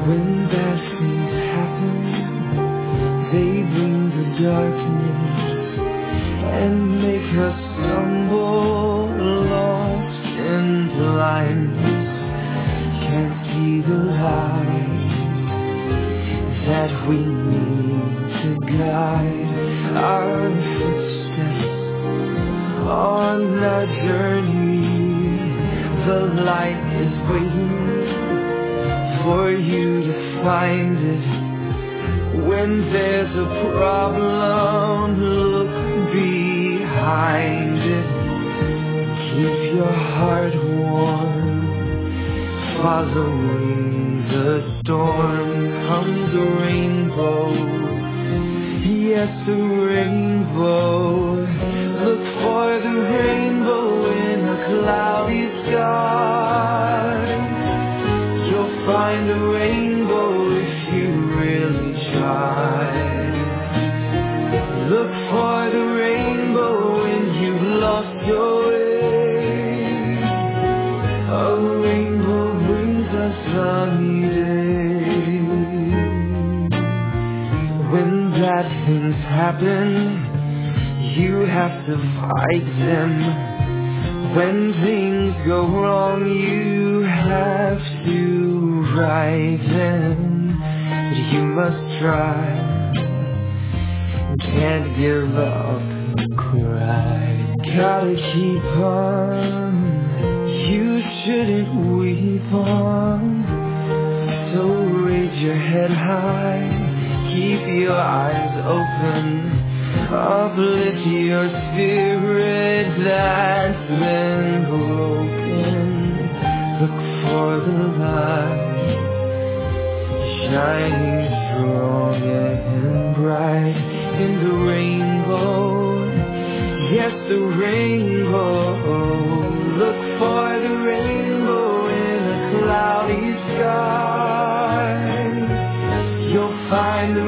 When bad things happen, they bring the darkness and make us stumble, lost in blindness. Can't see the light that we need to guide our footsteps on our journey. The light is waiting for you to find it. When there's a problem, look behind it. Keep your heart warm, following the storm. Comes a rainbow, yes, a rainbow. Look for the rainbow in a cloudy sky. You'll find a rainbow if you really try. Look for the rainbow when you've lost your way. A rainbow brings us sunny days. When bad things happen, you have to fight them. When things go wrong, you have to right them. But you must try, can't give up and cry. Gotta keep on, you shouldn't weep on. So raise your head high, keep your eyes open, uplift your spirit that's been broken. Look for the light, shining strong and bright in the rainbow. Yes, the rainbow. Look for the rainbow in a cloudy sky. You'll find the